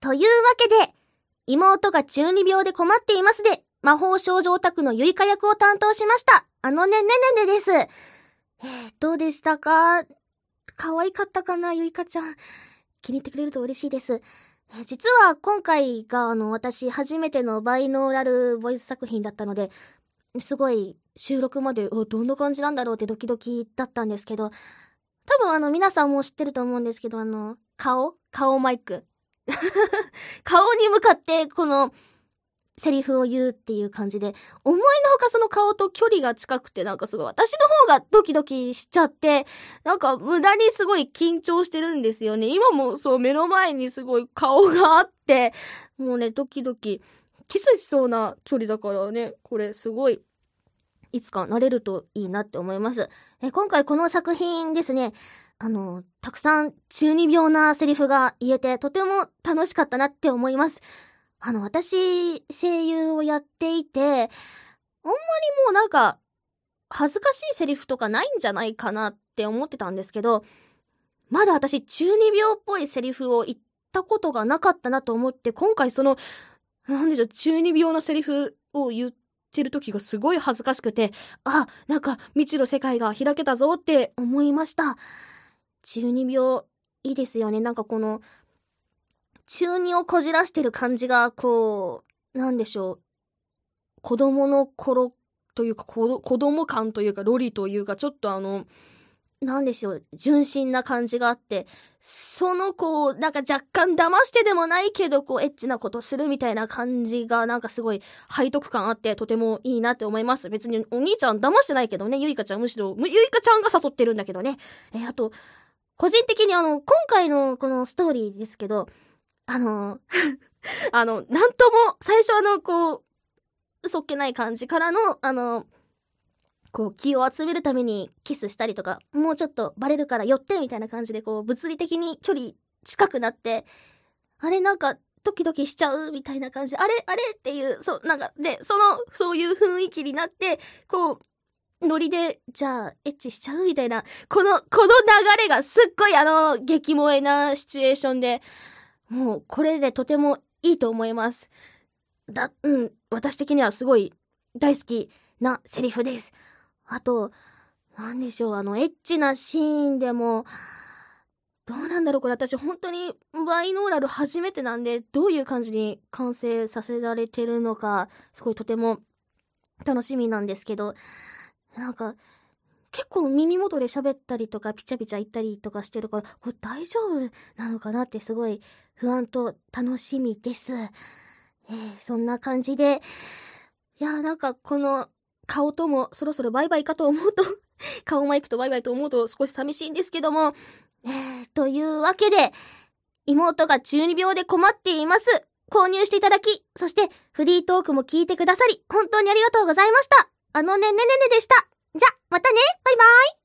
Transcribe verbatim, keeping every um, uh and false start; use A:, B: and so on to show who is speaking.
A: というわけで、妹が中二病で困っていますで、魔法少女オタクのゆいか役を担当しました。あのねねねねです。えー、どうでしたか？可愛かったかな、ゆいかちゃん。気に入ってくれると嬉しいです。えー、実は今回があの私初めてのバイノーラルボイス作品だったので、すごい収録までどんな感じなんだろうってドキドキだったんですけど、多分あの皆さんも知ってると思うんですけど、あの顔顔マイク顔に向かってこのセリフを言うっていう感じで、思いのほかその顔と距離が近くて、なんかすごい私の方がドキドキしちゃって、なんか無駄にすごい緊張してるんですよね。今もそう目の前にすごい顔があって、もうねドキドキキスしそうな距離だからね、これすごいいつか慣れるといいなって思います。え今回この作品ですね、あのたくさん中二病なセリフが言えてとても楽しかったなって思います。あの私声優をやっていて、あんまりもうなんか恥ずかしいセリフとかないんじゃないかなって思ってたんですけど、まだ私中二病っぽいセリフを言ったことがなかったなと思って、今回そのなんでしょう、中二病なセリフを言ってる時がすごい恥ずかしくて、あ、なんか未知の世界が開けたぞって思いました。中二病いいですよね。なんかこの中二をこじらしてる感じがこうなんでしょう、子供の頃というか子供感というかロリというか、ちょっとあのなんでしょう、純真な感じがあって、そのこうなんか若干騙してでもないけどこうエッチなことするみたいな感じがなんかすごい背徳感あってとてもいいなって思います。別にお兄ちゃん騙してないけどね、ゆいかちゃんむしろゆいかちゃんが誘ってるんだけどね。えー、あと個人的にあの今回のこのストーリーですけど、あのあのなんとも最初あのこう嘘っけない感じからのあのこう気を集めるためにキスしたりとか、もうちょっとバレるから寄ってみたいな感じでこう物理的に距離近くなって、あれなんかドキドキしちゃうみたいな感じで、あれあれっていう、そうなんかでそのそういう雰囲気になってこうノリでじゃあエッチしちゃうみたいな、このこの流れがすっごいあの激萌えなシチュエーションで、もうこれでとてもいいと思います。だうん私的にはすごい大好きなセリフです。あとなんでしょう、あのエッチなシーンでもどうなんだろう、これ私本当にバイノーラル初めてなんで、どういう感じに完成させられてるのかすごいとても楽しみなんですけど、なんか結構耳元で喋ったりとかピチャピチャ言ったりとかしてるから、これ大丈夫なのかなってすごい不安と楽しみです。えー、そんな感じで、いやーなんかこの顔ともそろそろバイバイかと思うと顔マイクとバイバイと思うと少し寂しいんですけども、えー、というわけで妹が中二病で困っています。購入していただき、そしてフリートークも聞いてくださり本当にありがとうございました。あのねねねねでした。じゃまたね、バイバイ。